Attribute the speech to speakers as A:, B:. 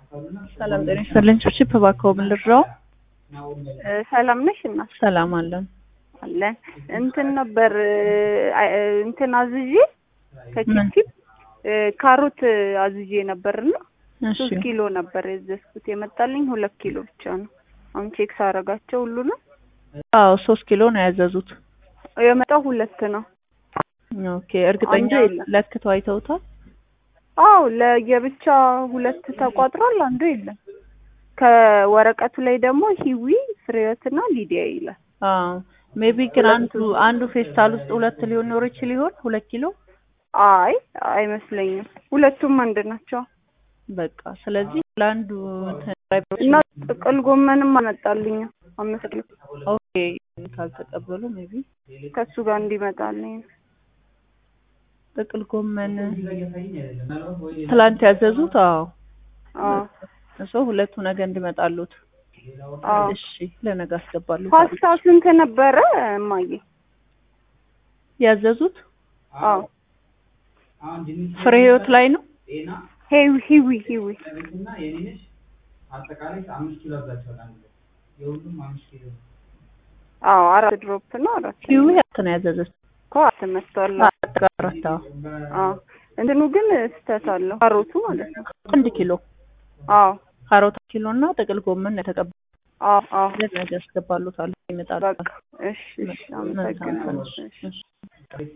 A: ሰላም ጤና ይስጥልኝ። ቺፕ ባካው ምን ልርዳው?
B: ሰላም ነሽ እና
A: ሰላም አለን
B: አለን እንትን ነበር አዝዤ ከቺፕ ካሮት አዝዤ ነበርና 3 ኪሎ ነበር የዘስኩት የመጣልኝ 2 ኪሎ ብቻ ነው። አሁን ቼክ ሳረጋቸው ሁሉ ነው
A: 3 ኪሎ ነው ያዘዙት።
B: የመጣው 2 ነው።
A: ኦኬ እርግጠኛ ለክተው አይተውታል?
B: አው ለየብቻ 2 ተቋጥሯል፣ አንዱ የለም። ከወረቀቱ ላይ ደግሞ ሂዊ ፍሬዮትና ሊዲያ ይላል።
A: ሜቢ ግን አንዱ ፌስታል ውስጥ 2 ሊሆን ይችላል ይሆን 2 ኪሎ?
B: አይ አይመስለኝም፣ ሁለቱም አንድ ናቸው።
A: በቃ ስለዚህ ለአንዱ
B: እና ጥቅል ጎመንም አመጣልኝ 5 ኪሎ።
A: ኦኬ ካልተቀበሉ ሜቢ
B: ከሱ ጋር እንዲመጣልኝ
A: ጥቅል ጎመን ትላንት ያዘዙት? ሰው ሁለቱ ነገ እንዲመጣሉት። እሺ ለነገ አስገባሉ።
B: ፓስታ ስንት ነበረ ማዬ
A: ያዘዙት? ፍሬህይወት ላይ ነው።
B: ሂዊ
C: አጠቃላይ 5 ኪሎ አዛቸዋል። የሁሉም 5 ኪሎ።
B: 4 ድሮፕ ነው። 4
A: ሂዊ ነው ያዘዙት
B: ኮት መጥቷል።
A: አጠቃራታ
B: እንትኑ ግን ስተት አለው። ካሮቱ ማለት ነው
A: 1 ኪሎ። ካሮት ኪሎና ጥቅል ጎመን ተቀበሉ። ለነገ አስገባሉታል። ይመጣሉ።
B: እሺ አመሰግናለሁ።